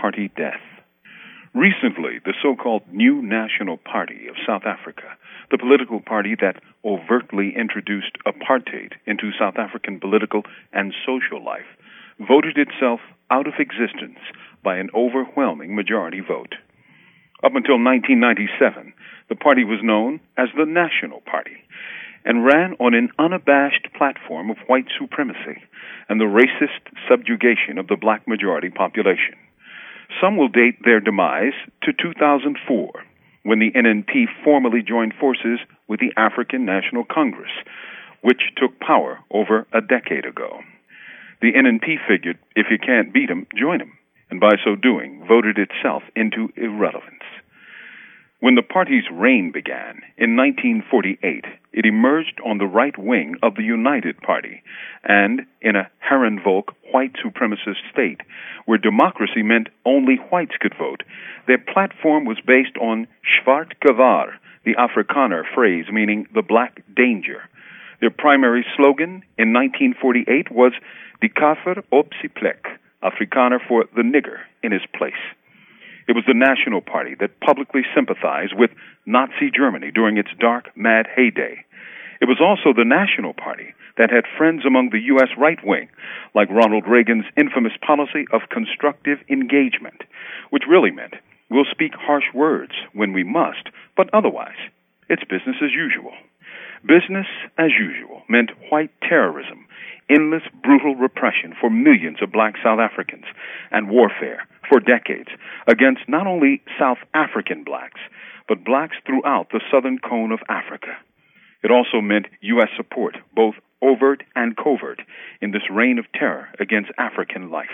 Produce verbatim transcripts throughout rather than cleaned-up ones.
party death. Recently, the so-called New National Party of South Africa, the political party that overtly introduced apartheid into South African political and social life, voted itself out of existence by an overwhelming majority vote. Up until nineteen ninety-seven, the party was known as the National Party and ran on an unabashed platform of white supremacy and the racist subjugation of the black majority population. Some will date their demise to two thousand four, when the N N P formally joined forces with the African National Congress, which took power over a decade ago. The N N P figured, if you can't beat 'em, join 'em, and by so doing, voted itself into irrelevance. When the party's reign began in nineteen forty-eight, it emerged on the right wing of the United Party, and in a Herrenvolk white supremacist state, where democracy meant only whites could vote, their platform was based on Swart Gevaar, the Afrikaner phrase meaning the black danger. Their primary slogan in nineteen forty-eight was Die Kaffir op sy plek, Afrikaner for the nigger in his place. It was the National Party that publicly sympathized with Nazi Germany during its dark, mad heyday. It was also the National Party that had friends among the U S right wing, like Ronald Reagan's infamous policy of constructive engagement, which really meant we'll speak harsh words when we must, but otherwise, it's business as usual. Business as usual meant white terrorism, endless brutal repression for millions of black South Africans, and warfare for decades against not only South African blacks, but blacks throughout the southern cone of Africa. It also meant U S support, both overt and covert, in this reign of terror against African life.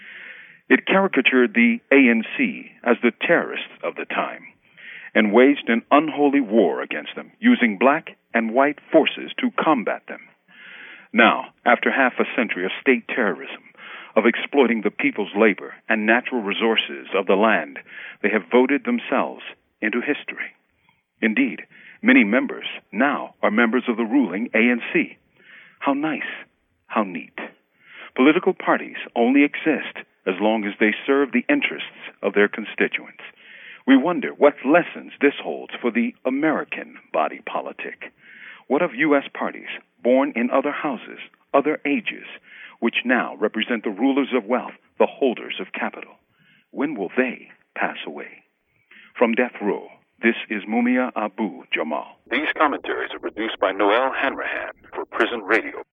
It caricatured the A N C as the terrorists of the time, and waged an unholy war against them, using black and white forces to combat them. Now, after half a century of state terrorism, of exploiting the people's labor and natural resources of the land, they have voted themselves into history. Indeed, many members now are members of the ruling A N C. How nice, how neat. Political parties only exist as long as they serve the interests of their constituents. We wonder what lessons this holds for the American body politic. What of U S parties born in other houses, other ages, which now represent the rulers of wealth, the holders of capital? When will they pass away? From Death Row, this is Mumia Abu Jamal. These commentaries are produced by Noel Hanrahan for Prison Radio.